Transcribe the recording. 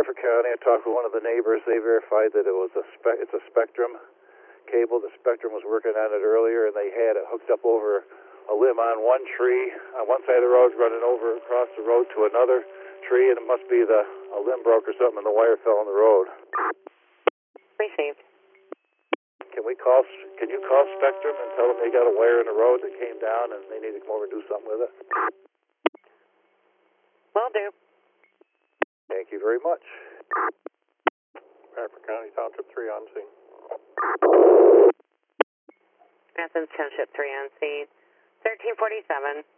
Bradford County. I talked with one of the neighbors. They verified that it's a Spectrum cable. The Spectrum was working on it earlier, and they had it hooked up over a limb on one tree on one side of the road, running over across the road to another tree, and it must be a limb broke or something, and the wire fell on the road. Received. Can you call Spectrum and tell them they got a wire in the road that came down and they need to come over and do something with it? Will do. Thank you very much. Bradford County Township 3 on scene. Athens Township 3 on scene. 1347.